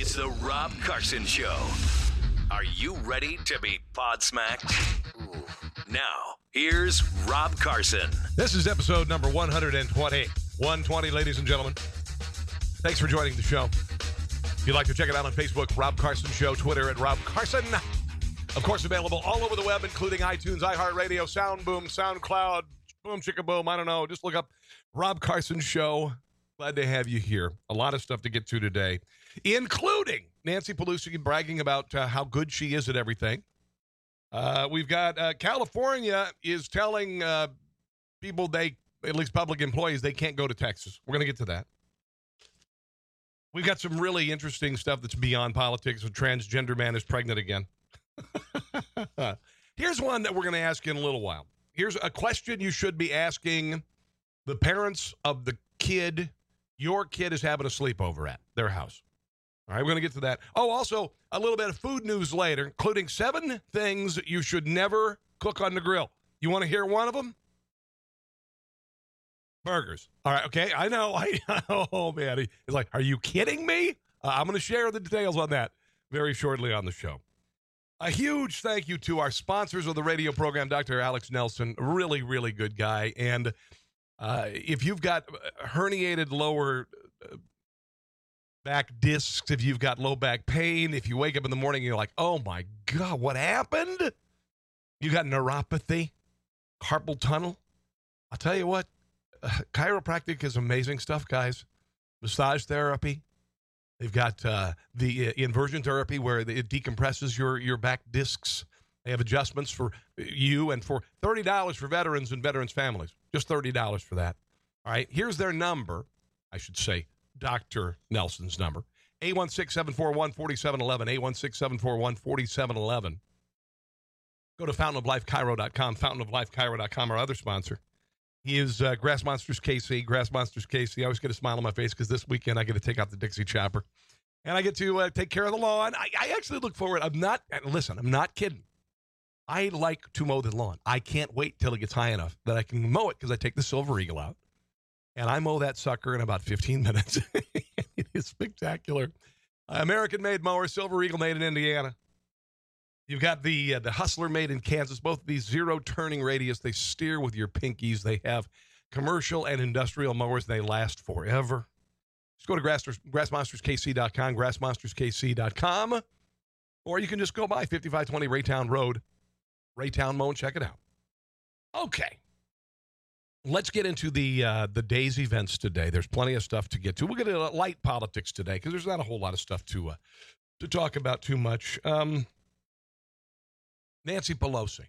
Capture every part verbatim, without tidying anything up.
It's the Rob Carson Show. Are you ready to be podsmacked? Now, here's Rob Carson. This is episode number one twenty. one twenty, ladies and gentlemen. Thanks for joining the show. If you'd like to check it out on Facebook, Rob Carson Show, Twitter at Rob Carson. Of course, available all over the web, including iTunes, iHeartRadio, SoundBoom, SoundCloud, Boom Chicka Boom. I don't know. Just look up Rob Carson Show. Glad to have you here. A lot of stuff to get to today, including Nancy Pelosi bragging about uh, how good she is at everything. Uh, we've got uh, California is telling uh, people they, at least public employees, they can't go to Texas. We're going to get to that. We've got some really interesting stuff that's beyond politics. A transgender man is pregnant again. Here's one that we're going to ask in a little while. Here's a question you should be asking the parents of the kid your kid is having a sleepover at their house. All right, we're going to get to that. Oh, also, a little bit of food news later, including seven things you should never cook on the grill. You want to hear one of them? Burgers. All right, okay, I know. I Oh, man. He's like, are you kidding me? Uh, I'm going to share the details on that very shortly on the show. A huge thank you to our sponsors of the radio program, Doctor Alex Nelson. Really, really good guy. And uh, if you've got herniated lower uh, back discs, if you've got low back pain, if you wake up in the morning and you're like, oh, my God, what happened? You got neuropathy, carpal tunnel. I'll tell you what, uh, chiropractic is amazing stuff, guys. Massage therapy. They've got uh, the uh, inversion therapy where it decompresses your, your back discs. They have adjustments for you and for thirty dollars for veterans and veterans' families. Just thirty dollars for that. All right, here's their number. I should say Doctor Nelson's number. eight one six, seven four one, four seven one one, eight one six, seven four one, four seven one one. Go to fountain of life chiro dot com, fountain of life chiro dot com, our other sponsor. He is uh, Grass Monsters K C, Grass Monsters K C. I always get a smile on my face because this weekend I get to take out the Dixie Chopper. And I get to uh, take care of the lawn. I, I actually look forward. I'm not, listen, I'm not kidding. I like to mow the lawn. I can't wait till it gets high enough that I can mow it because I take the Silver Eagle out. And I mow that sucker in about fifteen minutes. It is spectacular. Uh, American-made mower, Silver Eagle made in Indiana. You've got the uh, the Hustler made in Kansas. Both of these zero turning radius. They steer with your pinkies. They have commercial and industrial mowers. They last forever. Just go to grass, grass monsters K C dot com, grass monsters K C dot com, or you can just go by fifty-five twenty Raytown Road, Raytown Mow, and check it out. Okay. Let's get into the uh, the day's events today. There's plenty of stuff to get to. We'll get into light politics today because there's not a whole lot of stuff to uh, to talk about too much. Um, Nancy Pelosi.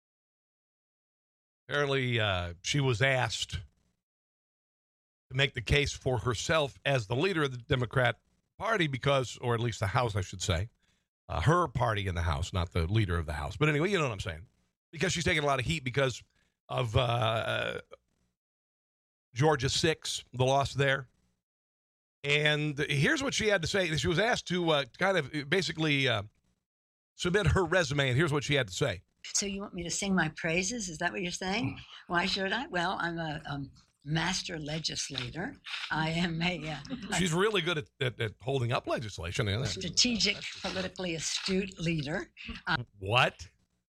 Apparently, uh, she was asked to make the case for herself as the leader of the Democrat Party because, or at least the House, I should say, uh, her party in the House, not the leader of the House. But anyway, you know what I'm saying. Because she's taking a lot of heat because of uh, Georgia six, the loss there. And here's what she had to say. She was asked to uh, kind of basically uh, submit her resume, and here's what she had to say. So you want me to sing my praises? Is that what you're saying? Why should I? Well, I'm a um, master legislator. I am a... Uh, She's really good at, at, at holding up legislation. Isn't it? Strategic, politically astute leader. Um, what?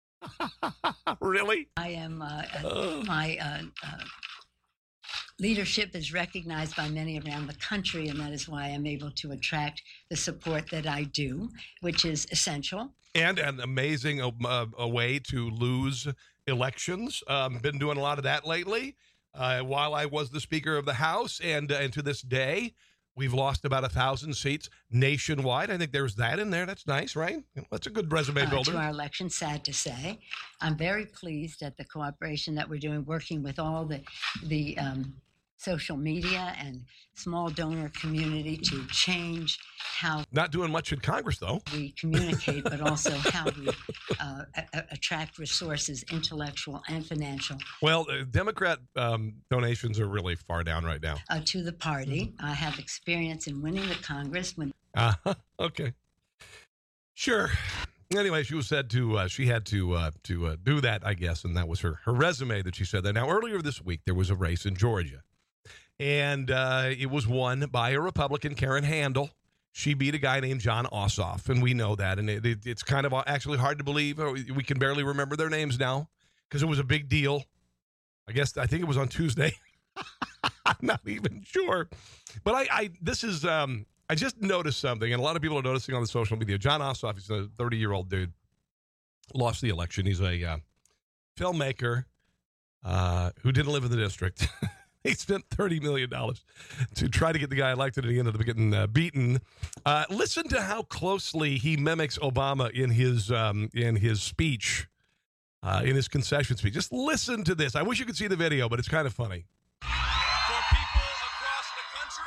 Really? I am... Uh, uh, my uh, uh, leadership is recognized by many around the country, and that is why I'm able to attract the support that I do, which is essential. And an amazing uh, a way to lose elections. Um, been doing a lot of that lately. Uh, while I was the Speaker of the House, and uh, and to this day, we've lost about a thousand seats nationwide. I think there's that in there. That's nice, right? That's a good resume builder. Uh, to our election, sad to say. I'm very pleased at the cooperation that we're doing, working with all the the um, social media and small donor community to change how... Not doing much in Congress, though. ...we communicate, but also how we uh, a- attract resources, intellectual and financial. Well, uh, Democrat um, donations are really far down right now. Uh, to the party. Mm-hmm. I have experience in winning the Congress. When- uh, okay. Sure. Anyway, she was said to, uh, she had to uh, to uh, do that, I guess, and that was her, her resume that she said that. Now, earlier this week, there was a race in Georgia. And uh, it was won by a Republican, Karen Handel. She beat a guy named John Ossoff, and we know that. And it, it, it's kind of actually hard to believe. We can barely remember their names now because it was a big deal. I guess, I think it was on Tuesday. I'm not even sure. But I, I this is, um, I just noticed something, and a lot of people are noticing on the social media. John Ossoff is a thirty-year-old dude. Lost the election. He's a uh, filmmaker uh, who didn't live in the district. He spent thirty million dollars to try to get the guy elected, and he ended up getting uh, beaten. Uh, listen to how closely he mimics Obama in his um, in his speech, uh, in his concession speech. Just listen to this. I wish you could see the video, but it's kind of funny. For people across the country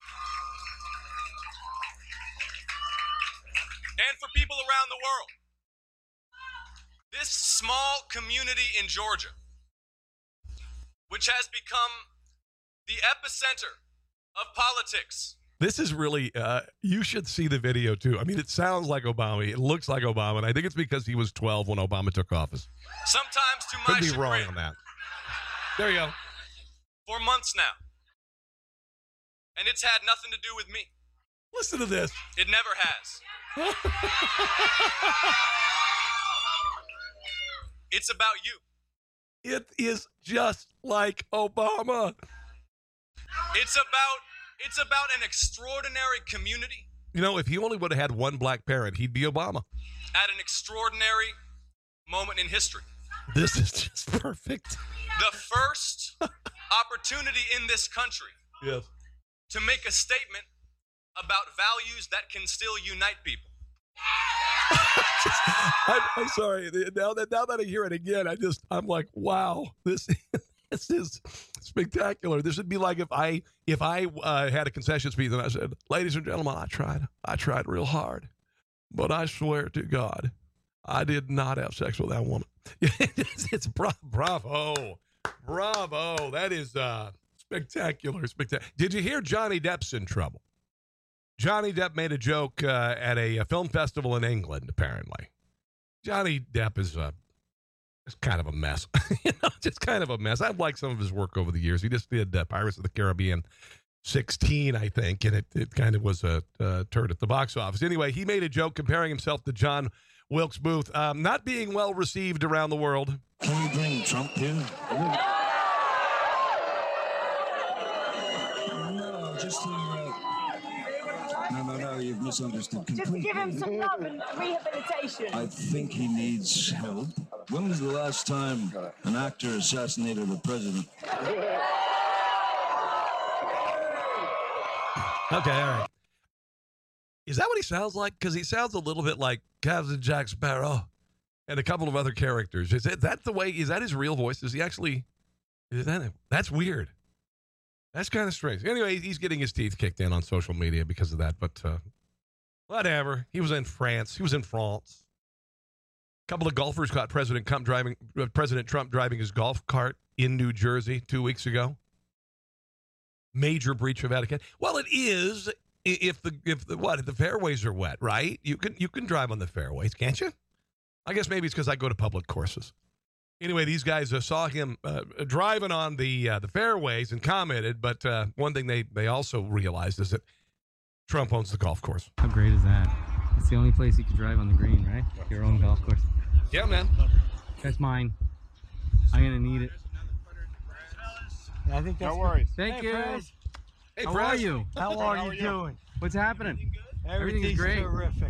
and for people around the world, this small community in Georgia, which has become the epicenter of politics. This is really, uh, you should see the video, too. I mean, it sounds like Obama. It looks like Obama, and I think it's because he was twelve when Obama took office. Sometimes to my Could be chagrin, wrong on that. There you go. For months now. And it's had nothing to do with me. Listen to this. It never has. It's about you. It is just like Obama. It's about it's about an extraordinary community. You know, if he only would have had one black parent, he'd be Obama. At an extraordinary moment in history. This is just perfect. The first opportunity in this country Yes. to make a statement about values that can still unite people. I'm, I'm sorry. Now that now that I hear it again, I just I'm like, wow, this this is spectacular. This would be like if I if I uh, had a concession speech and I said, "Ladies and gentlemen, I tried, I tried real hard, but I swear to God, I did not have sex with that woman." it's it's bra- bravo, bravo. That is uh, spectacular, spectacular. Did you hear Johnny Depp's in trouble? Johnny Depp made a joke uh, at a, a film festival in England, apparently. Johnny Depp is uh, just kind of a mess. you know, just kind of a mess. I've liked some of his work over the years. He just did uh, Pirates of the Caribbean sixteen, I think, and it, it kind of was a, a turd at the box office. Anyway, he made a joke comparing himself to John Wilkes Booth, um, not being well received around the world. Can we bring Trump here? No, just to... Uh... No, no, no, you've misunderstood completely. Just give him some love and rehabilitation. I think he needs help. When was the last time an actor assassinated a president? Okay, all right. Is that what he sounds like? Because he sounds a little bit like Captain Jack Sparrow and a couple of other characters. Is it, that the way? Is that his real voice? Is he actually? Is that? That's weird. That's kind of strange. Anyway, he's getting his teeth kicked in on social media because of that. But uh, whatever. He was in France. He was in France. A couple of golfers caught President Trump driving uh, President Trump driving his golf cart in New Jersey two weeks ago. Major breach of etiquette. Well, it is if the if the what if the fairways are wet, right? You can you can drive on the fairways, can't you? I guess maybe it's because I go to public courses. Anyway, these guys uh, saw him uh, driving on the uh, the fairways and commented, but uh, one thing they, they also realized is that Trump owns the golf course. How great is that? It's the only place you can drive on the green, right? Your own golf course. Yeah, man. That's mine. I'm going to need it. I think that's no worries. Thank hey, you. Prez. Hey, How Prez. are you? How are How you are you? doing? What's happening? Everything's Everything's great. terrific.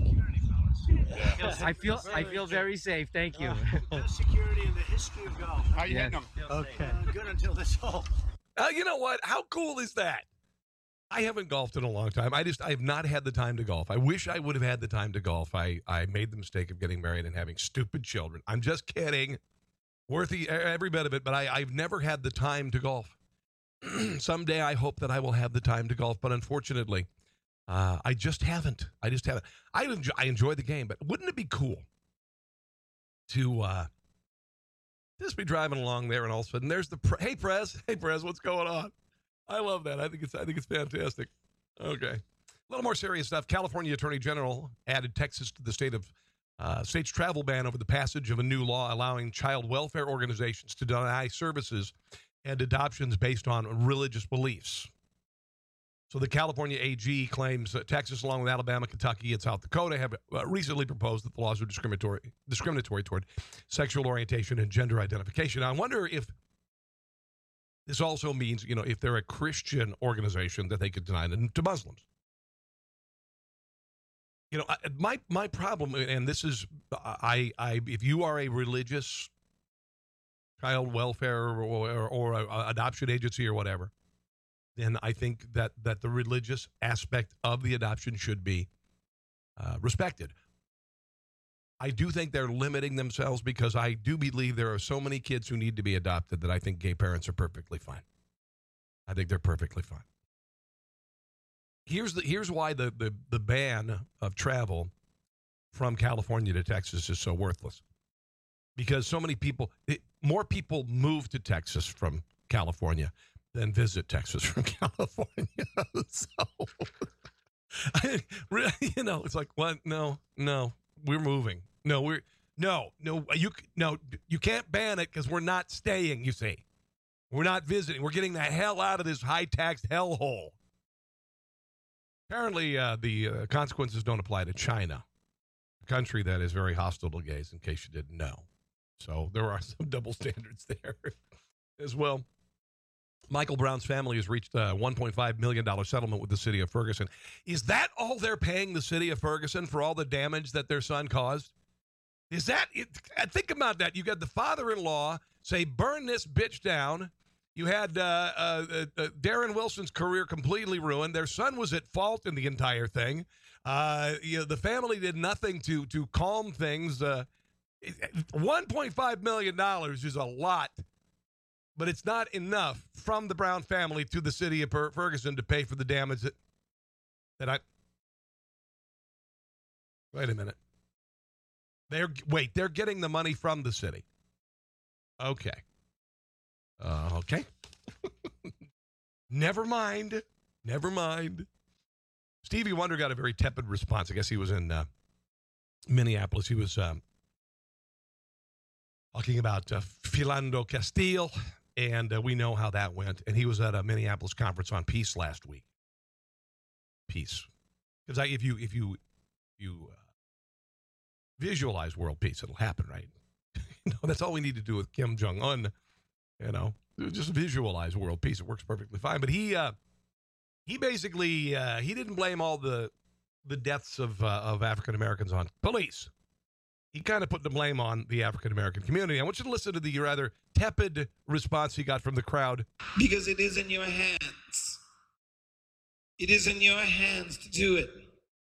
I feel I feel very safe. Thank you. Best security in the history of golf. How you Yes. hitting them? Okay. Uh, good until this hole. Uh, you know what? How cool is that? I haven't golfed in a long time. I just I have not had the time to golf. I wish I would have had the time to golf. I, I made the mistake of getting married and having stupid children. I'm just kidding. Worthy every bit of it, but I, I've never had the time to golf. Someday I hope that I will have the time to golf, but unfortunately, uh, I just haven't. I just haven't. I enjoy, I enjoy the game, but wouldn't it be cool to uh, just be driving along there and all of a sudden there's the pre- hey Prez, hey Prez, what's going on? I love that. I think it's I think it's fantastic. Okay, a little more serious stuff. California Attorney General added Texas to the state of uh, state's travel ban over the passage of a new law allowing child welfare organizations to deny services and adoptions based on religious beliefs. So the California A G claims that Texas, along with Alabama, Kentucky, and South Dakota, have uh, recently proposed that the laws are discriminatory, discriminatory toward sexual orientation and gender identification. I wonder if this also means, you know, if they're a Christian organization, that they could deny them to Muslims. You know, I, my my problem, and this is, I I if you are a religious child welfare or, or, or a, adoption agency or whatever, then I think that that the religious aspect of the adoption should be uh, respected. I do think they're limiting themselves, because I do believe there are so many kids who need to be adopted that I think gay parents are perfectly fine. I think they're perfectly fine. Here's the here's why the, the, the ban of travel from California to Texas is so worthless. Because so many people, it, more people move to Texas from California than visit Texas from California. So, I, really, you know, it's like, what? No, no, we're moving. No, we're no, no, you no, you can't ban it because we're not staying. You see, we're not visiting. We're getting the hell out of this high-taxed hellhole. Apparently, uh, the uh, consequences don't apply to China, a country that is very hostile to gays, in case you didn't know. So there are some double standards there as well. Michael Brown's family has reached a one point five million dollars settlement with the city of Ferguson. Is that all they're paying the city of Ferguson for all the damage that their son caused? Is that it? Think about that. You got the father-in-law say, burn this bitch down. You had uh, uh, uh, Darren Wilson's career completely ruined. Their son was at fault in the entire thing. Uh, you know, the family did nothing to to calm things. Uh, one point five million dollars is a lot, but it's not enough from the Brown family to the city of Ferguson to pay for the damage that, that I... Wait a minute. They're Wait, they're getting the money from the city. Okay. Uh, okay. Never mind. Never mind. Stevie Wonder got a very tepid response. I guess he was in uh, Minneapolis. He was um, talking about uh, Philando Castile, and uh, we know how that went. And he was at a Minneapolis conference on peace last week. Peace. Because if you if you you uh, visualize world peace, it'll happen, right? You know, that's all we need to do with Kim Jong-un. You know, just visualize world peace. It works perfectly fine. But he uh, he basically uh, he didn't blame all the the deaths of uh, of African Americans on police. He kind of put the blame on the African American community. I want you to listen to the rather tepid response he got from the crowd. Because it is in your hands. It is in your hands to do it.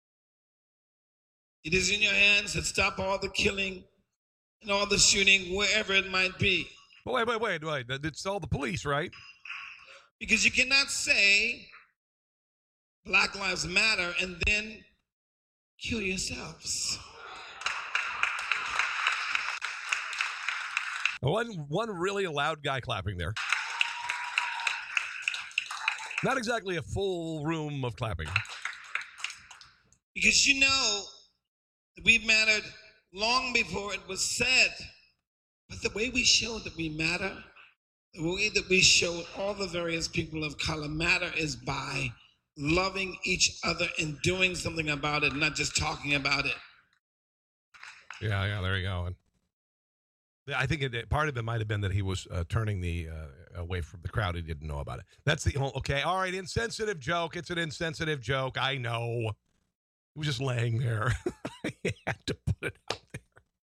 It is in your hands to stop all the killing and all the shooting wherever it might be. Wait, wait, wait, wait. It's all the police, right? Because you cannot say Black Lives Matter and then kill yourselves. One, one really loud guy clapping there. Not exactly a full room of clapping. Because you know that we mattered long before it was said. But the way we show that we matter, the way that we show all the various people of color matter is by loving each other and doing something about it, not just talking about it. Yeah, yeah, there you go. And I think it, part of it might have been that he was uh, turning the uh, away from the crowd. He didn't know about it. That's the okay. All right, insensitive joke. It's an insensitive joke. I know. He was just laying there. He had to put it out there.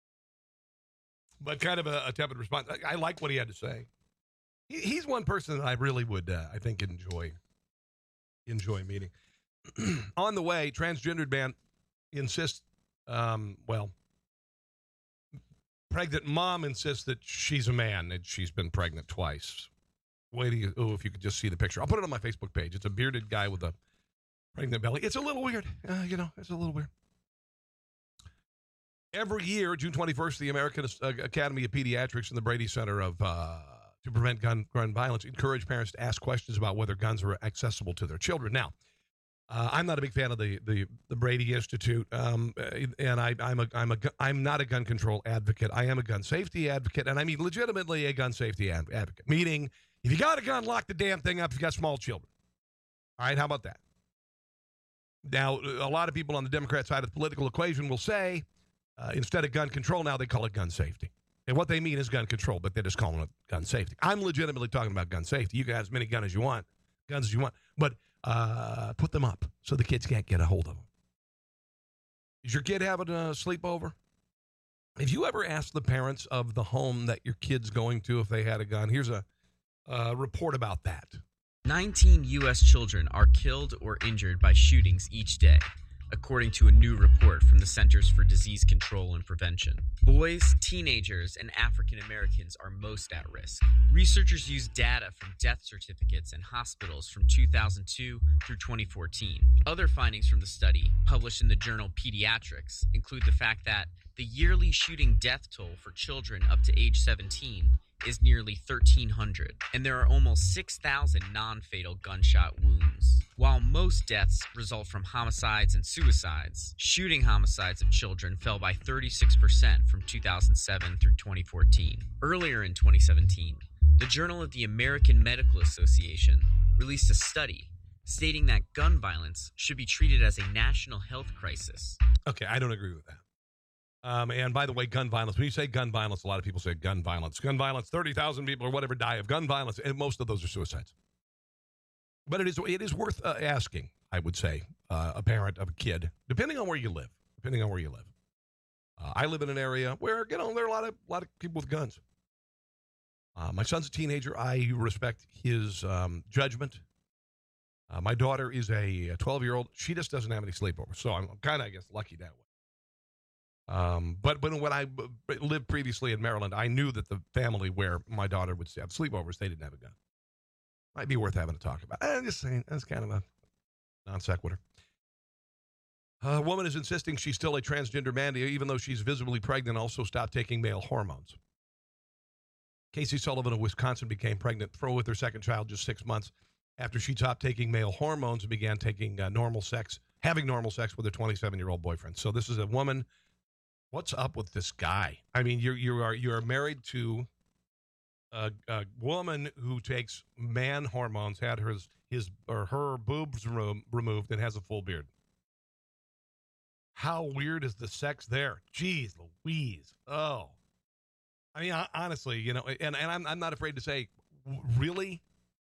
But kind of a, a tepid response. I, I like what he had to say. He, he's one person that I really would, uh, I think, enjoy enjoy meeting. On the way, transgendered man insists, um, well, pregnant mom insists that she's a man and she's been pregnant twice. Wait till you, oh, if you could just see the picture. I'll put it on my Facebook page. It's a bearded guy with a pregnant belly. It's a little weird. Uh, you know, it's a little weird. Every year, June twenty-first, the American Academy of Pediatrics and the Brady Center of uh, to Prevent Gun, Gun Violence encourage parents to ask questions about whether guns are accessible to their children. Now, uh, I'm not a big fan of the the, the Brady Institute, um, and I, I'm a I'm a I'm not a gun control advocate. I am a gun safety advocate, and I mean legitimately a gun safety ad- advocate. Meaning, if you got a gun, lock the damn thing up. If you got small children, All right, how about that? Now, a lot of people on the Democrat side of the political equation will say, uh, instead of gun control, now they call it gun safety. And what they mean is gun control, but they're just calling it gun safety. I'm legitimately talking about gun safety. You can have as many guns as you want, guns as you want, but uh, put them up so the kids can't get a hold of them. Is your kid having a sleepover? Have you ever asked the parents of the home that your kid's going to if they had a gun? Here's a uh, report about that. nineteen U S children are killed or injured by shootings each day, according to a new report from the Centers for Disease Control and Prevention. Boys, teenagers, and African Americans are most at risk. Researchers used data from death certificates and hospitals from two thousand two through twenty fourteen. Other findings from the study, published in the journal Pediatrics, include the fact that the yearly shooting death toll for children up to age seventeen is nearly thirteen hundred, and there are almost six thousand non-fatal gunshot wounds. While most deaths result from homicides and suicides, shooting homicides of children fell by thirty-six percent from two thousand seven through twenty fourteen. Earlier in twenty seventeen, the Journal of the American Medical Association released a study stating that gun violence should be treated as a national health crisis. Okay, I don't agree with that. Um, and by the way, gun violence, when you say gun violence, a lot of people say gun violence. Gun violence, thirty thousand people or whatever die of gun violence, and most of those are suicides. But it is it is worth uh, asking, I would say, uh, a parent of a kid, depending on where you live, depending on where you live. Uh, I live in an area where, you know, there are a lot of, a lot of people with guns. Uh, my son's a teenager. I respect his um, judgment. Uh, my daughter is a twelve-year-old. She just doesn't have any sleepovers, so I'm kind of, I guess, lucky that way. Um, but, but when I b- lived previously in Maryland, I knew that the family where my daughter would have sleepovers, they didn't have a gun. Might be worth having a talk about. I'm just saying, that's kind of a non sequitur. A woman is insisting she's still a transgender man, even though she's visibly pregnant, also stopped taking male hormones. Casey Sullivan of Wisconsin became pregnant with her second child just six months after she stopped taking male hormones and began taking uh, normal sex, having normal sex with her twenty-seven-year-old boyfriend. So this is a woman. What's up with this guy? I mean, you're you are you are married to a, a woman who takes man hormones, had her his or her boobs remo- removed, and has a full beard. How weird is the sex there? Jeez Louise! Oh, I mean, honestly, you know, and and I'm I'm not afraid to say, really.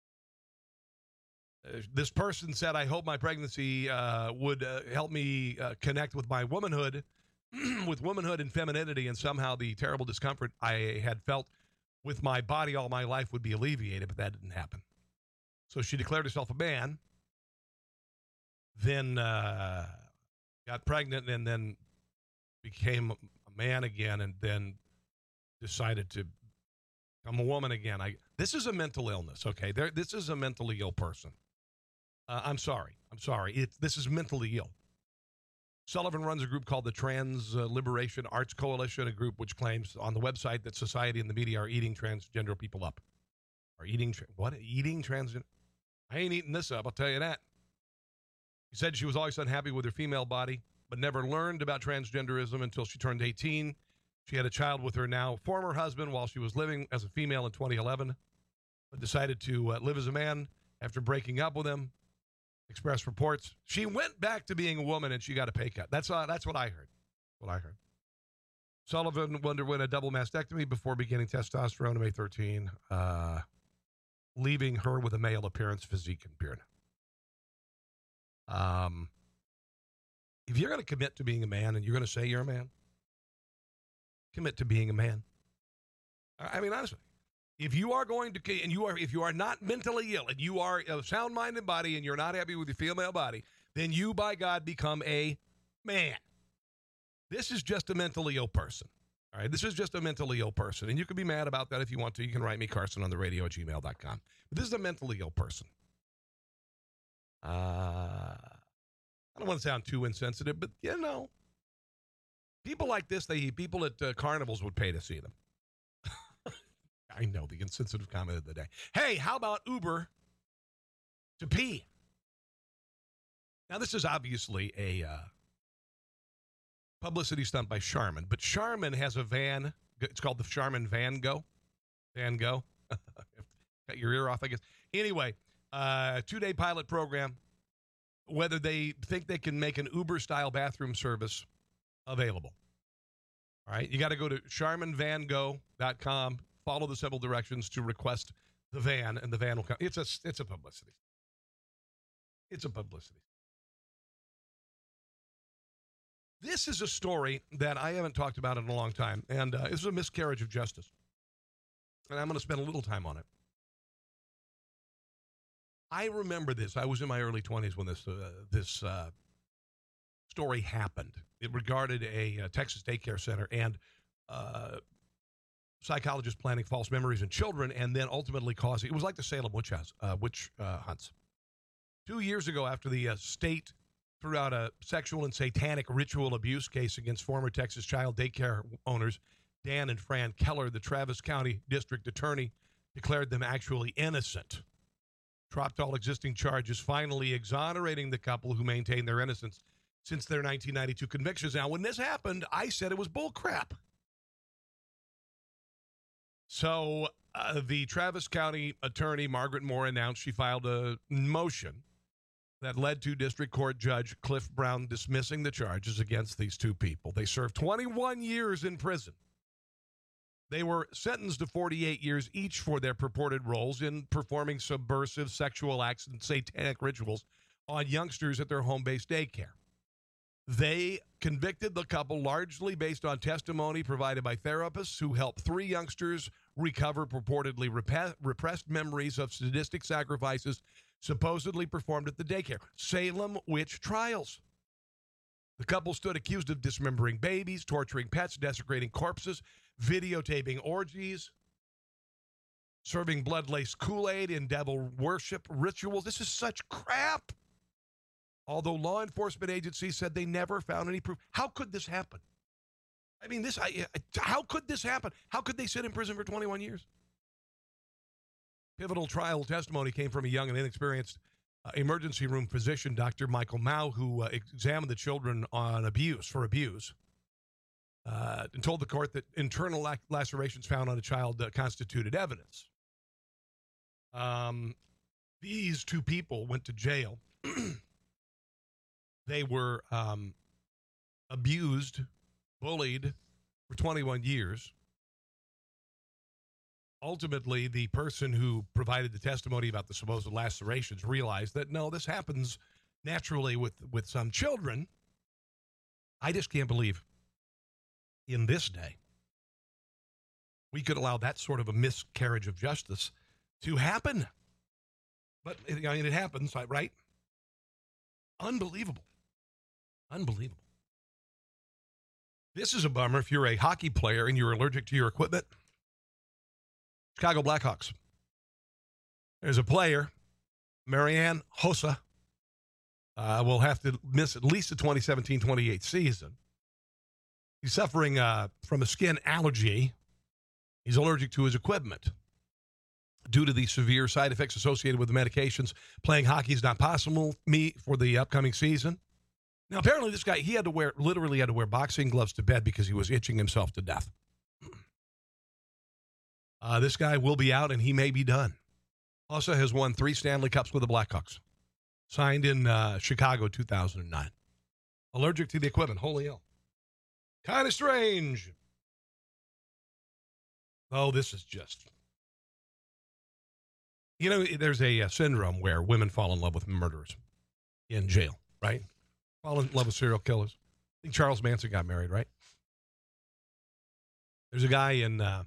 Uh, this person said, "I hope my pregnancy uh, would uh, help me uh, connect with my womanhood." with womanhood and femininity, and somehow the terrible discomfort I had felt with my body all my life would be alleviated, but that didn't happen. So she declared herself a man, then uh, got pregnant, and then became a man again, and then decided to become a woman again. I This is a mental illness, okay? There, this is a mentally ill person. Uh, I'm sorry. I'm sorry. It, this is mentally ill. Sullivan runs a group called the Trans Liberation Arts Coalition, a group which claims on the website that society and the media are eating transgender people up. Are eating, tra- what? Eating transgender? I ain't eating this up, I'll tell you that. She said she was always unhappy with her female body, but never learned about transgenderism until she turned eighteen. She had a child with her now former husband while she was living as a female in twenty eleven, but decided to uh, live as a man after breaking up with him. Express reports she went back to being a woman and she got a pay cut. That's uh, that's what I heard. What I heard. Sullivan underwent a double mastectomy before beginning testosterone on May thirteenth, uh, leaving her with a male appearance, physique, and beard. Um, if you're going to commit to being a man and you're going to say you're a man, commit to being a man. I mean, honestly. If you are going to, and you are, if you are not mentally ill and you are a sound-minded body and you're not happy with your female body, then you, by God, become a man. This is just a mentally ill person. All right, this is just a mentally ill person, and you can be mad about that if you want to. You can write me, Carson, on the radio at gmail dot com. But this is a mentally ill person. Uh, I don't want to sound too insensitive, but you know, people like this, they people at uh, carnivals would pay to see them. I know, the insensitive comment of the day. Hey, how about Uber to pee? Now, this is obviously a uh, publicity stunt by Charmin, but Charmin has a van. It's called the Charmin Van Go. Van Go. Cut your ear off, I guess. Anyway, Uh, two-day pilot program, whether they think they can make an Uber-style bathroom service available. All right, you got to go to charmin van go dot com, follow the simple directions to request the van, and the van will come. It's a, it's a publicity. It's a publicity. This is a story that I haven't talked about in a long time, and uh, this is a miscarriage of justice. And I'm going to spend a little time on it. I remember this. I was in my early twenties when this uh, this uh, story happened. It regarded a, uh Texas daycare center and uh, psychologists planting false memories in children, and then ultimately causing, it was like the Salem witch, house, uh, witch uh, hunts. Two years ago, after the uh, state threw out a sexual and satanic ritual abuse case against former Texas child daycare owners Dan and Fran Keller, the Travis County District Attorney declared them actually innocent. Dropped all existing charges, finally exonerating the couple who maintained their innocence since their nineteen ninety-two convictions. Now, when this happened, I said it was bull crap. So uh, the Travis County attorney, Margaret Moore, announced she filed a motion that led to District Court Judge Cliff Brown dismissing the charges against these two people. They served twenty-one years in prison. They were sentenced to forty-eight years each for their purported roles in performing subversive sexual acts and satanic rituals on youngsters at their home-based daycare. They convicted the couple largely based on testimony provided by therapists who helped three youngsters recover purportedly rep- repressed memories of sadistic sacrifices supposedly performed at the daycare. Salem witch trials. The couple stood accused of dismembering babies, torturing pets, desecrating corpses, videotaping orgies, serving blood-laced Kool-Aid in devil worship rituals. This is such crap. Although law enforcement agencies said they never found any proof. How could this happen? I mean, this. I, how could this happen? How could they sit in prison for twenty-one years? Pivotal trial testimony came from a young and inexperienced uh, emergency room physician, Doctor Michael Mao, who uh, examined the children on abuse for abuse. Uh, and told the court that internal lac- lacerations found on a child uh, constituted evidence. Um, these two people went to jail. They were um, abused, bullied for twenty-one years. Ultimately, the person who provided the testimony about the supposed lacerations realized that, no, this happens naturally with, with some children. I just can't believe in this day we could allow that sort of a miscarriage of justice to happen. But I mean, it happens, right? Unbelievable. Unbelievable. This is a bummer if you're a hockey player and you're allergic to your equipment. Chicago Blackhawks. There's a player, Marianne Hossa, uh, will have to miss at least the twenty seventeen twenty-eight season. He's suffering uh, from a skin allergy. He's allergic to his equipment. Due to the severe side effects associated with the medications, playing hockey is not possible me for the upcoming season. Now, apparently this guy, he had to wear, literally had to wear boxing gloves to bed because he was itching himself to death. Uh, this guy will be out and he may be done. Also has won three Stanley Cups with the Blackhawks. Signed in uh, Chicago two thousand nine. Allergic to the equipment. Holy hell. Kind of strange. Oh, this is just... You know, there's a, a syndrome where women fall in love with murderers in jail, right? Fall in love with serial killers. I think Charles Manson got married, right? There's a guy in uh,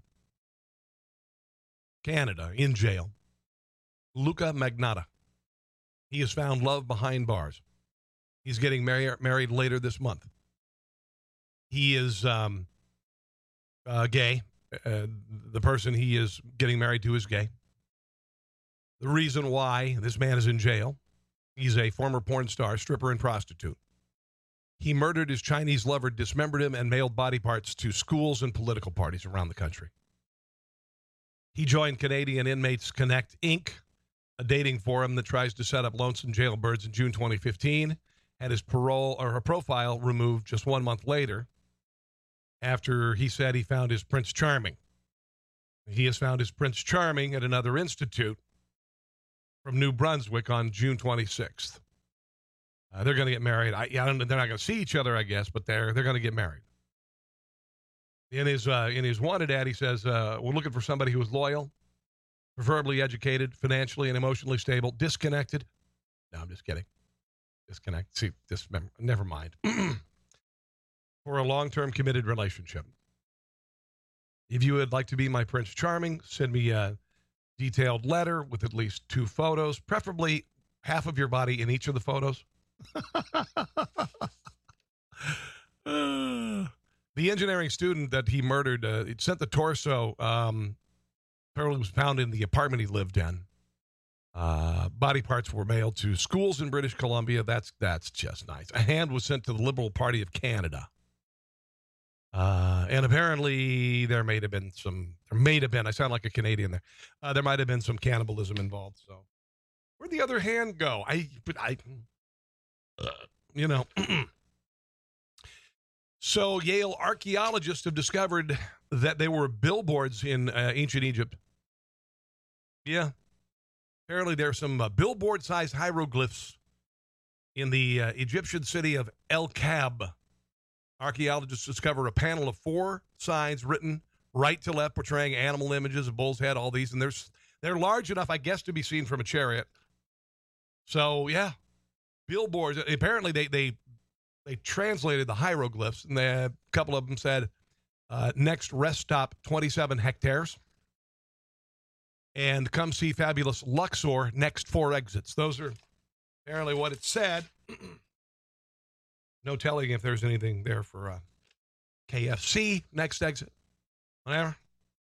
Canada in jail, Luca Magnotta. He has found love behind bars. He's getting mar- married later this month. He is um, uh, gay. Uh, the person he is getting married to is gay. The reason why this man is in jail, he's a former porn star, stripper, and prostitute. He murdered his Chinese lover, dismembered him, and mailed body parts to schools and political parties around the country. He joined Canadian Inmates Connect, Incorporated, a dating forum that tries to set up lonesome jailbirds in June twenty fifteen, had his parole or her profile removed just one month later after he said he found his Prince Charming. He has found his Prince Charming at another institute. from New Brunswick on June twenty-sixth. Uh, they're going to get married. I, I don't, they're not going to see each other, I guess, but they're they're going to get married. In his uh, in his wanted ad, he says, uh, we're looking for somebody who is loyal, preferably educated, financially and emotionally stable, disconnected. No, I'm just kidding. Disconnect. See, this, never mind. For a long-term committed relationship. If you would like to be my Prince Charming, send me a detailed letter with at least two photos, preferably half of your body in each of the photos. uh, the engineering student that he murdered, uh, it sent the torso, um, apparently was found in the apartment he lived in. Uh, body parts were mailed to schools in British Columbia. That's that's just nice. A hand was sent to the Liberal Party of Canada. Uh, and apparently there may have been some, there may have been, I sound like a Canadian there. Uh, there might have been some cannibalism involved. So where'd the other hand go? I, but I, uh, you know. So Yale archaeologists have discovered that there were billboards in uh, ancient Egypt. Yeah. Apparently there's some uh, billboard-sized hieroglyphs in the uh, Egyptian city of El Kab. Archaeologists discover a panel of four signs written right to left, portraying animal images, a bull's head, all these. And there's, they're large enough, I guess, to be seen from a chariot. So, yeah, billboards. Apparently they they they translated the hieroglyphs, and they, a couple of them said, uh, next rest stop, twenty-seven hectares. And come see fabulous Luxor, next four exits. Those are apparently what it said. No telling if there's anything there for uh, K F C, next exit, whatever.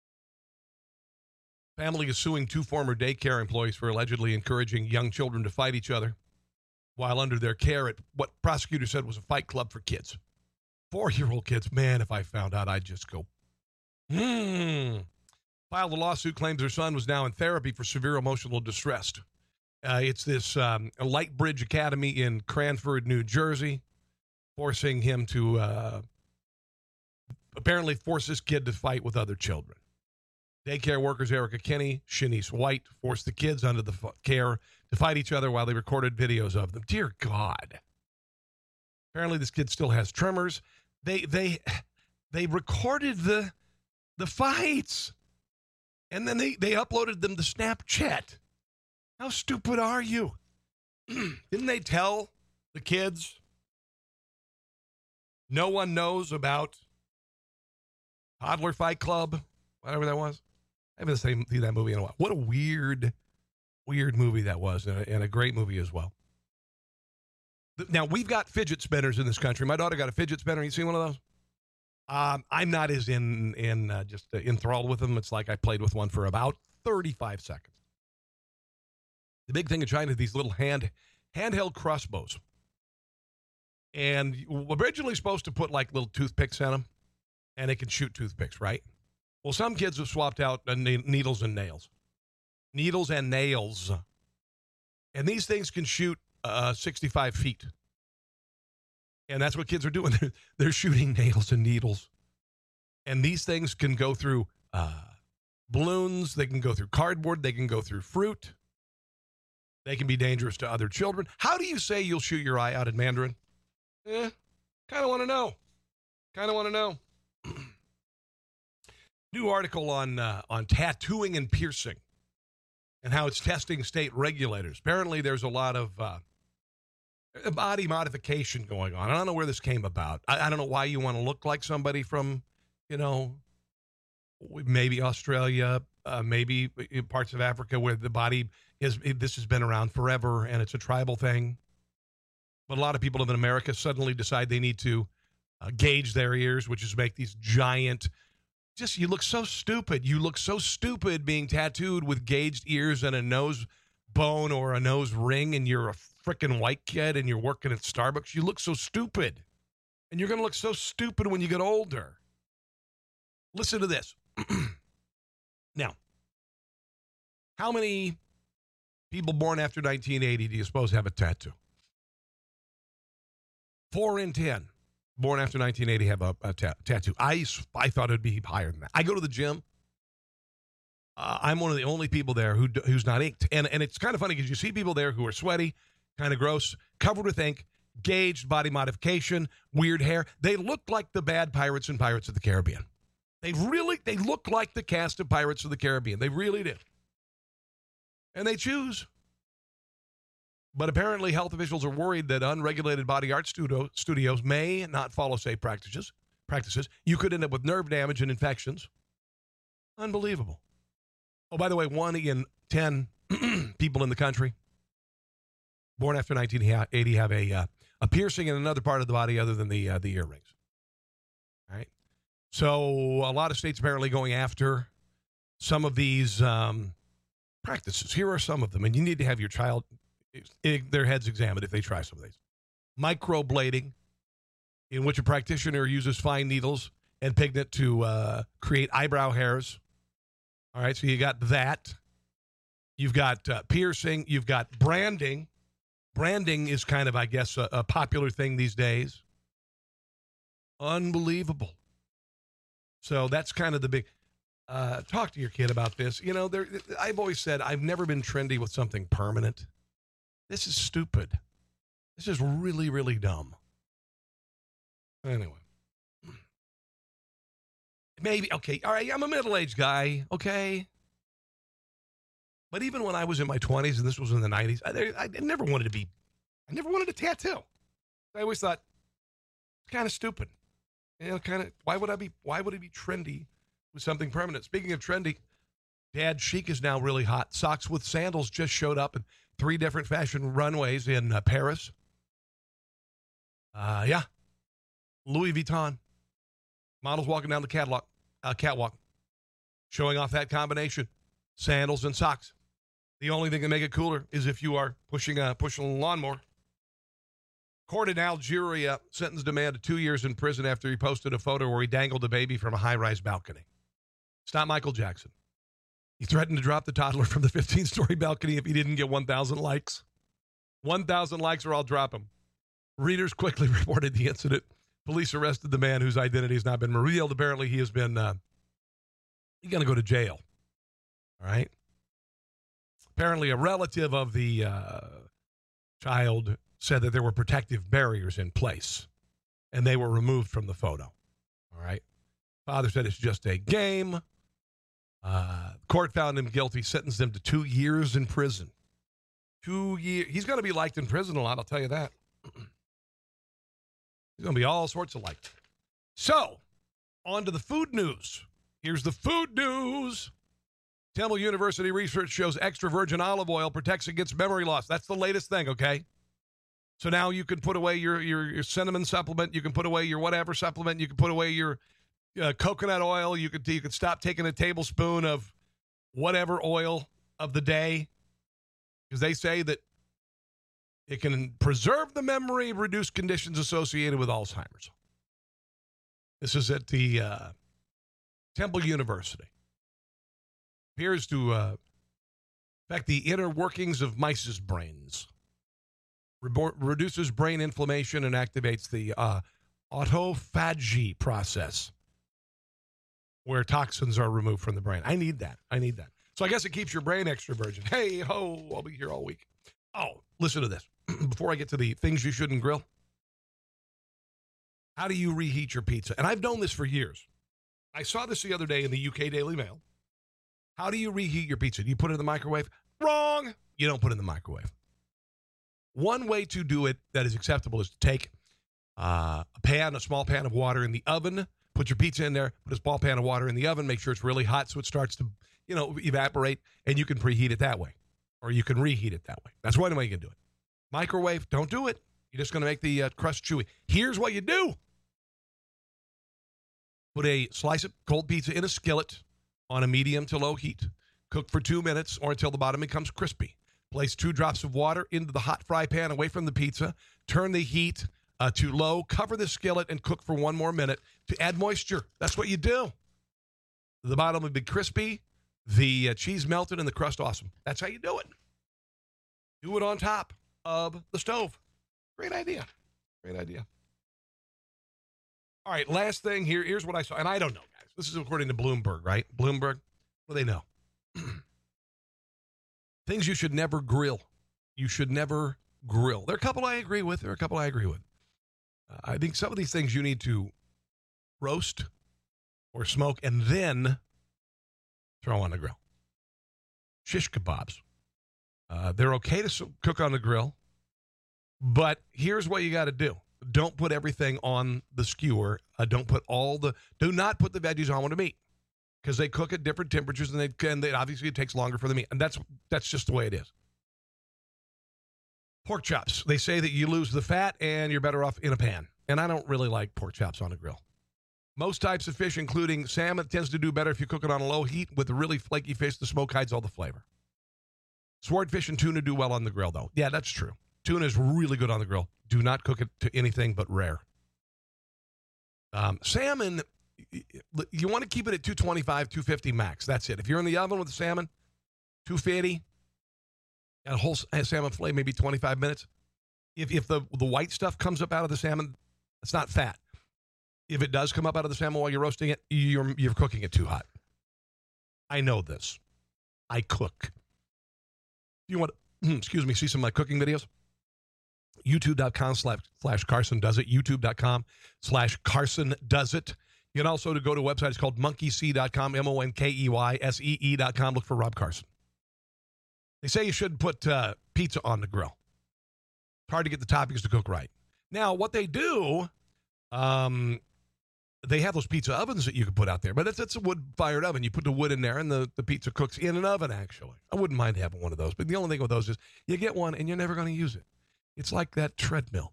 Family is suing two former daycare employees for allegedly encouraging young children to fight each other while under their care at what prosecutors said was a fight club for kids. Four-year-old kids, man, if I found out, I'd just go, hmm. Filed a lawsuit, claims her son was now in therapy for severe emotional distress. Uh, it's this um, Light Bridge Academy in Cranford, New Jersey, forcing him to uh, apparently force this kid to fight with other children. Daycare workers Erica Kinney, Shanice White forced the kids under the f- care to fight each other while they recorded videos of them. Dear God. Apparently this kid still has tremors. They they they recorded the the fights. And then they, they uploaded them to Snapchat. How stupid are you? Didn't they tell the kids no one knows about Toddler Fight Club, whatever that was? I haven't seen that movie in a while. What a weird, weird movie that was, and a, and a great movie as well. Now, we've got fidget spinners in this country. My daughter got a fidget spinner. You seen one of those? Um, I'm not as in, in uh, just uh, enthralled with them. It's like I played with one for about thirty-five seconds. The big thing in China is these little hand handheld crossbows. And originally supposed to put like little toothpicks in them, and they can shoot toothpicks, right? Well, some kids have swapped out uh, needles and nails. Needles and nails. And these things can shoot uh, sixty-five feet. And that's what kids are doing. They're, they're shooting nails and needles. And these things can go through uh, balloons. They can go through cardboard. They can go through fruit. They can be dangerous to other children. How do you say you'll shoot your eye out in Mandarin? Eh, kind of want to know. Kind of want to know. New article on uh, on tattooing and piercing and how it's testing state regulators. Apparently there's a lot of uh, body modification going on. I don't know where this came about. I, I don't know why you want to look like somebody from, you know, maybe Australia, uh, maybe parts of Africa where the body is, this has been around forever and it's a tribal thing. But a lot of people in America suddenly decide they need to uh, gauge their ears, which is make these giant, just, you look so stupid. You look so stupid being tattooed with gauged ears and a nose bone or a nose ring, and you're a freaking white kid and you're working at Starbucks. You look so stupid. And you're going to look so stupid when you get older. Listen to this. Now, how many people born after nineteen eighty do you suppose have a tattoo? Four in ten born after nineteen eighty have a, a ta- tattoo. I, I thought it would be higher than that. I go to the gym. Uh, I'm one of the only people there who who's not inked. And, and it's kind of funny because you see people there who are sweaty, kind of gross, covered with ink, gauged body modification, weird hair. They look like the bad pirates in Pirates of the Caribbean. They really, they look like the cast of Pirates of the Caribbean. They really do. And they choose. But apparently health officials are worried that unregulated body art studio, studios may not follow safe practices. Practices. You could end up with nerve damage and infections. Unbelievable. Oh, by the way, one in ten people in the country born after nineteen eighty have a uh, a piercing in another part of the body other than the uh, the earrings. All right. So a lot of states apparently going after some of these um, practices. Here are some of them, and you need to have your child their heads examined if they try some of these. Microblading, in which a practitioner uses fine needles and pigment to uh, create eyebrow hairs. All right, so you got that. You've got uh, piercing. You've got branding. Branding is kind of, I guess, a, a popular thing these days. Unbelievable. So that's kind of the big... Uh, talk to your kid about this. You know, there. I've always said I've never been trendy with something permanent. This is stupid. This is really, really dumb. Anyway. Maybe, okay, all right, I'm a middle-aged guy, okay? But even when I was in my twenties, and this was in the nineties, I, I never wanted to be, I never wanted a tattoo. I always thought, it's kind of stupid. You know, kind of, why would I be, why would it be trendy with something permanent? Speaking of trendy, dad chic is now really hot. Socks with sandals just showed up in three different fashion runways in uh, Paris. Uh, yeah. Louis Vuitton. Models walking down the catwalk, uh, catwalk, showing off that combination, sandals and socks. The only thing that make it cooler is if you are pushing a, pushing a lawnmower. Court in Algeria sentenced a man to two years in prison after he posted a photo where he dangled a baby from a high-rise balcony. It's not Michael Jackson. He threatened to drop the toddler from the fifteen-story balcony if he didn't get one thousand likes. one thousand likes or I'll drop him. Readers quickly reported the incident. Police arrested the man whose identity has not been revealed. Apparently, he has been, uh, he's going to go to jail. All right? Apparently, a relative of the uh, child said that there were protective barriers in place, and they were removed from the photo. All right? Father said it's just a game. Uh, court found him guilty, sentenced him to two years in prison. Two years. He's going to be liked in prison a lot, I'll tell you that. There's going to be all sorts of liked. So, on to the food news. Here's the food news. Temple University research shows extra virgin olive oil protects against memory loss. That's the latest thing, okay? So now you can put away your, your, your cinnamon supplement. You can put away your whatever supplement. You can put away your uh, coconut oil. You could, you could stop taking a tablespoon of whatever oil of the day. Because they say that it can preserve the memory, reduce conditions associated with Alzheimer's. This is at the uh, Temple University. Appears to uh, affect the inner workings of mice's brains. Re- reduces brain inflammation and activates the uh, autophagy process, where toxins are removed from the brain. I need that. I need that. So I guess it keeps your brain extra virgin. Hey, ho, I'll be here all week. Oh, listen to this. Before I get to the things you shouldn't grill, how do you reheat your pizza? And I've known this for years. I saw this the other day in the U K Daily Mail. How do you reheat your pizza? Do you put it in the microwave? Wrong. You don't put it in the microwave. One way to do it that is acceptable is to take uh, a pan, a small pan of water in the oven, put your pizza in there, put a small pan of water in the oven, make sure it's really hot so it starts to, you know, evaporate, and you can preheat it that way. Or you can reheat it that way. That's one way you can do it. Microwave, don't do it. You're just going to make the uh, crust chewy. Here's what you do. Put a slice of cold pizza in a skillet on a medium to low heat. Cook for two minutes or until the bottom becomes crispy. Place two drops of water into the hot fry pan away from the pizza. Turn the heat uh, to low. Cover the skillet and cook for one more minute to add moisture. That's what you do. The bottom will be crispy, the uh, cheese melted, and the crust awesome. That's how you do it. Do it on top of the stove. Great idea. Great idea. All right, last thing here. Here's what I saw. And I don't know, guys. This is according to Bloomberg, right? Bloomberg, what do they know? Things you should never grill. You should never grill. There are a couple I agree with. There are a couple I agree with. Uh, I think some of these things you need to roast or smoke and then throw on the grill. Shish kebabs. Uh, they're okay to s- cook on the grill, but here's what you got to do. Don't put everything on the skewer. Uh, don't put all the, do not put the veggies on with the meat because they cook at different temperatures and they and they, obviously it takes longer for the meat. And that's that's just the way it is. Pork chops. They say that you lose the fat and you're better off in a pan. And I don't really like pork chops on a grill. Most types of fish, including salmon, tends to do better if you cook it on a low heat with a really flaky fish. The smoke hides all the flavor. Swordfish and tuna do well on the grill, though. Yeah, that's true. Tuna is really good on the grill. Do not cook it to anything but rare. Um, salmon, you want to keep it at two twenty-five, two fifty max. That's it. If you're in the oven with the salmon, two fifty, got a whole salmon fillet, maybe twenty-five minutes. If if the, the white stuff comes up out of the salmon, it's not fat. If it does come up out of the salmon while you're roasting it, you're, you're cooking it too hot. I know this. I cook. You want to, excuse me, see some of my cooking videos? YouTube.com slash, slash Carson Does It. YouTube.com slash Carson Does It. You can also to go to a website. It's called monkey see dot com, M O N K E Y S E E dot com. Look for Rob Carson. They say you shouldn't put uh, pizza on the grill. It's hard to get the toppings to cook right. Now, what they do, um, they have those pizza ovens that you can put out there, but it's, it's a wood-fired oven. You put the wood in there, and the, the pizza cooks in an oven, actually. I wouldn't mind having one of those, but the only thing with those is you get one, and you're never going to use it. It's like that treadmill.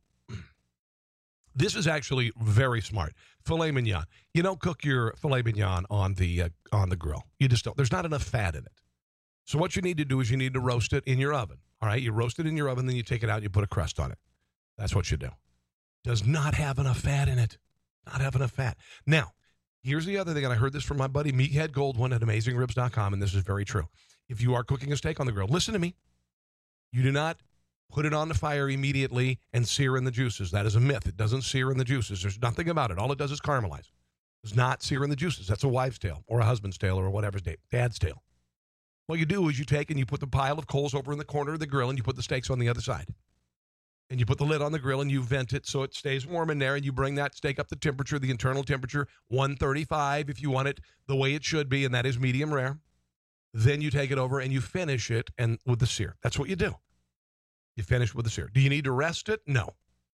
This is actually very smart. Filet mignon. You don't cook your filet mignon on the uh, on the grill. You just don't. There's not enough fat in it. So what you need to do is you need to roast it in your oven. All right? You roast it in your oven, then you take it out and you put a crust on it. That's what you do. Does not have enough fat in it. Not have enough fat. Now, here's the other thing, and I heard this from my buddy Meathead Goldwyn at amazing ribs dot com, and this is very true. If you are cooking a steak on the grill, listen to me. You do not put it on the fire immediately and sear in the juices. That is a myth. It doesn't sear in the juices. There's nothing about it. All it does is caramelize. It does not sear in the juices. That's a wives' tale or a husband's tale or whatever's dad's tale. What you do is you take and you put the pile of coals over in the corner of the grill and you put the steaks on the other side. And you put the lid on the grill and you vent it so it stays warm in there, and you bring that steak up the temperature, the internal temperature, one thirty-five if you want it the way it should be, and that is medium rare. Then you take it over and you finish it and with the sear. That's what you do. You finish with the sear. Do you need to rest it? No.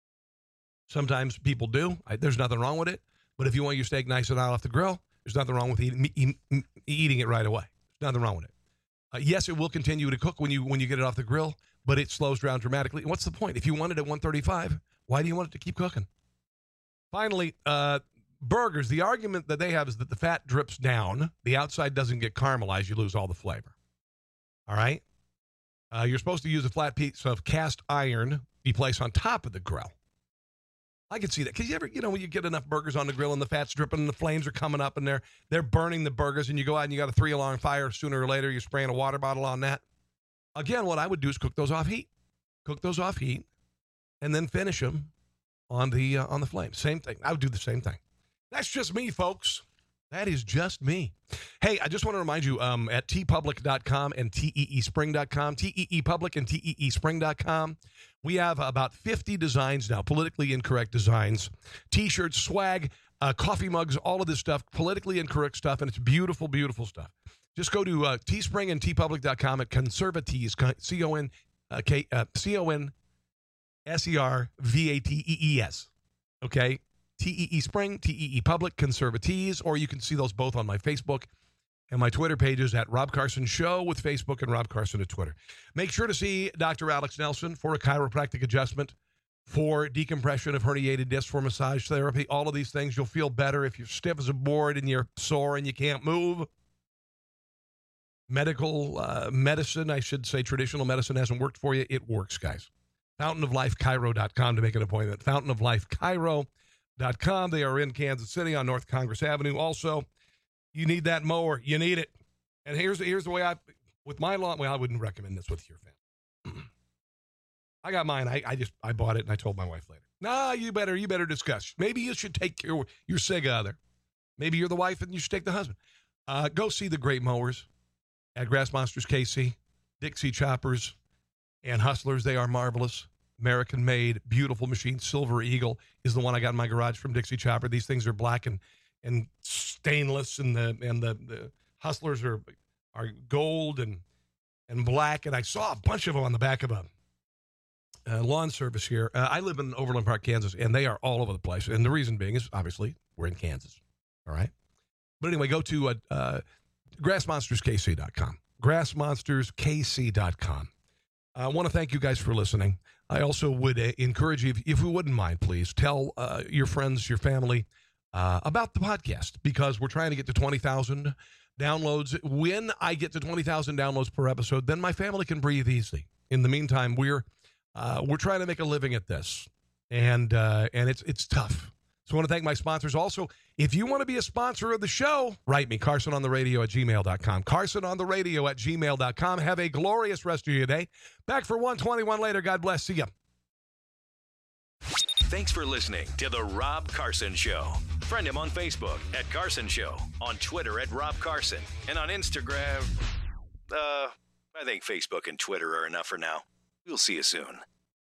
Sometimes people do. I, there's nothing wrong with it. But if you want your steak nice and hot off the grill, there's nothing wrong with eating, eat, eating it right away. There's nothing wrong with it. Uh, yes, it will continue to cook when you when you get it off the grill, but it slows down dramatically. And what's the point? If you want it at one thirty-five, why do you want it to keep cooking? Finally, uh, burgers. The argument that they have is that the fat drips down. The outside doesn't get caramelized. You lose all the flavor. All right? Uh, you're supposed to use a flat piece of cast iron you place on top of the grill. I can see that. Because you ever, you know, when you get enough burgers on the grill and the fat's dripping and the flames are coming up and they're they're burning the burgers, and you go out and you got a three-alarm fire, sooner or later you're spraying a water bottle on that. Again, what I would do is cook those off heat. Cook those off heat and then finish them on the uh, on the flame. Same thing. I would do the same thing. That's just me, folks. That is just me. Hey, I just want to remind you, um, at t public dot com and t e e spring dot com, T E E Public and t e e spring dot com, we have about fifty designs now, politically incorrect designs, T-shirts, swag, uh, coffee mugs, all of this stuff, politically incorrect stuff, and it's beautiful, beautiful stuff. Just go to uh, Teespring and t public dot com at Conservatees, C O N, uh, K, uh, C O N S E R V A T E E S, okay? T E E Spring, T E E Public, Conservatees, or you can see those both on my Facebook and my Twitter pages at Rob Carson Show with Facebook and Rob Carson at Twitter. Make sure to see Doctor Alex Nelson for a chiropractic adjustment, for decompression of herniated discs, for massage therapy, all of these things. You'll feel better if you're stiff as a board and you're sore and you can't move. Medical uh, medicine, I should say traditional medicine hasn't worked for you. It works, guys. fountain of life chiro dot com to make an appointment. fountain of life chiro dot com. They are in Kansas City on North Congress Avenue. Also, you need that mower. You need it. And here's, here's the way I, with my lawn, well, I wouldn't recommend this with your family. I got mine. I, I just, I bought it and I told my wife later. Nah, you better, you better discuss. Maybe you should take your, your Sega other. Maybe you're the wife and you should take the husband. Uh, go see the great mowers at Grass Monsters K C, Dixie Choppers, and Hustlers. They are marvelous. American-made, beautiful machine. Silver Eagle is the one I got in my garage from Dixie Chopper. These things are black and, and stainless, and the and the, the Hustlers are are gold and and black. And I saw a bunch of them on the back of a uh, lawn service here. Uh, I live in Overland Park, Kansas, and they are all over the place. And the reason being is, obviously, we're in Kansas. All right? But anyway, go to uh, uh, grass monsters k c dot com. grass monsters k c dot com. I want to thank you guys for listening. I also would uh, encourage you, if, if you wouldn't mind, please, tell uh, your friends, your family uh, about the podcast, because we're trying to get to twenty thousand downloads. When I get to twenty thousand downloads per episode, then my family can breathe easy. In the meantime, we're uh, we're trying to make a living at this, and uh, and it's it's tough. So I want to thank my sponsors. Also, if you want to be a sponsor of the show, write me, Carson on the radio at gmail dot com. Carson on the radio at gmail dot com. Have a glorious rest of your day. Back for one twenty-one later. God bless. See ya. Thanks for listening to The Rob Carson Show. Friend him on Facebook at Carson Show, on Twitter at Rob Carson, and on Instagram, uh, I think Facebook and Twitter are enough for now. We'll see you soon.